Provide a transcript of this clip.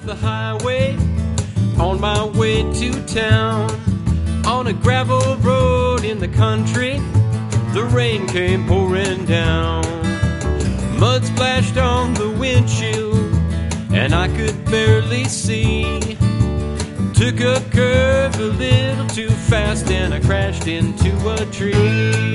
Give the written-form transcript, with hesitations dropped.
off the highway on my way to town. On a gravel road in the country, the rain came pouring down. Mud splashed on the windshield and I could barely see. Took a curve a little too fast and I crashed into a tree.